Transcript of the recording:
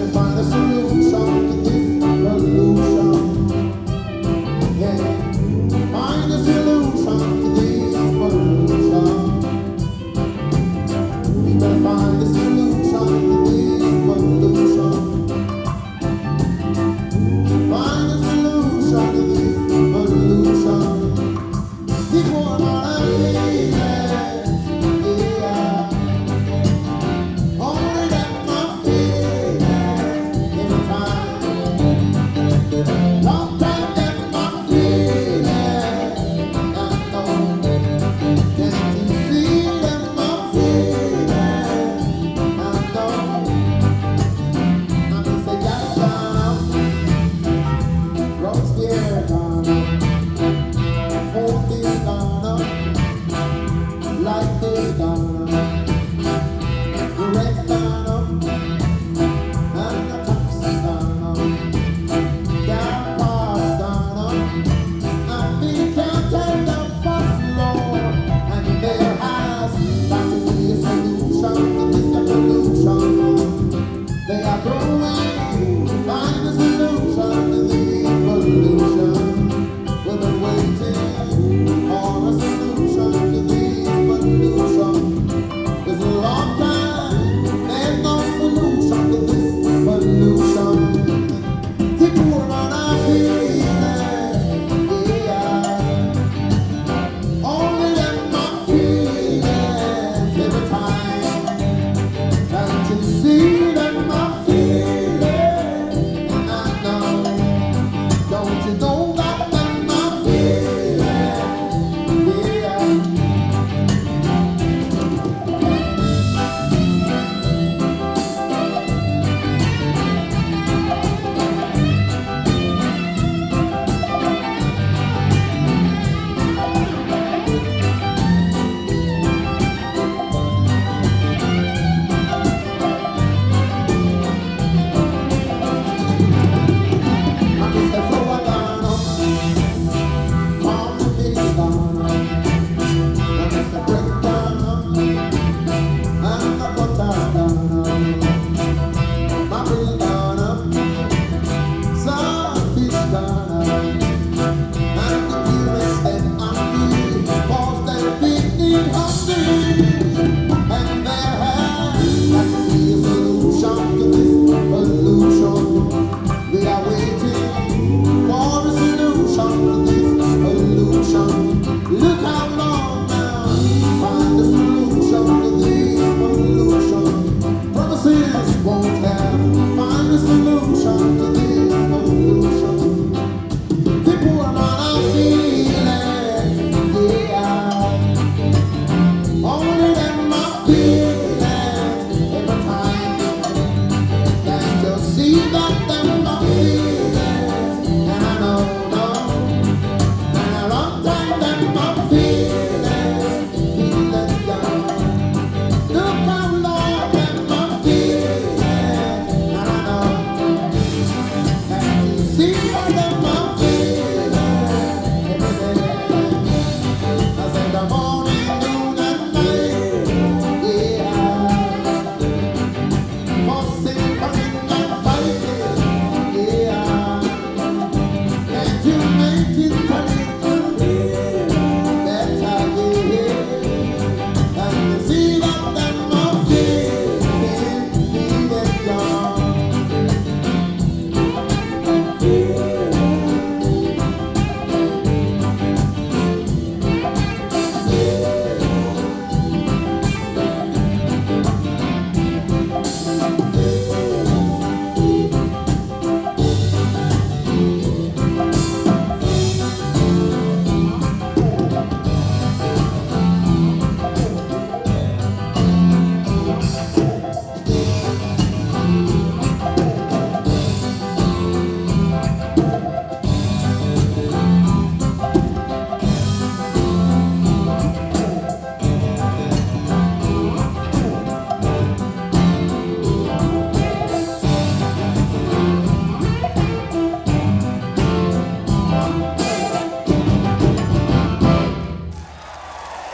find a solution to this pollution. Yeah, find a solution to this pollution. We better find a solution to this pollution. Find a solution to this pollution. People are not feeling, yeah. Only that my feeling every time. Long time that my feeling. I know. Can't you see that my feeling? I know. I can say that down. Road's here, down. Hope is gone up, life is gone up, the rent gone up, and the tax is gone up, gas costs gone up, and we can't take the fuss, Lord, and there has got to be a solution to this pollution. They are growing, find a solution to this pollution. We've been waiting for a solution to this pollution. It's a long time, there's no solution to this pollution. People are not feeling, yeah. Only them not feeling every time. Can't you see them not feeling? And I know, don't you know that them not feeling, yeah. I miss the flow of Ghana, calm the big Ghana. I miss the break Ghana, and the butter Ghana. Mackerel Ghana, saltfish Ghana, and the purest and hungry, 'cause they're feeding hungry. And there has got to be a solution to this pollution. We are waiting for a solution to this pollution. Look how long now, find a solution to this pollution. Promises won't have, find a solution to this pollution. People are not feeling, yeah. Only them are feeling every time. Can't you see that them not feeling? And I know, no. And a long time them not feeling, feeling down. Look how long them not feeling. And I know. Can't you see what them not feeling every day? I said the morning, noon and night, yeah. Fussing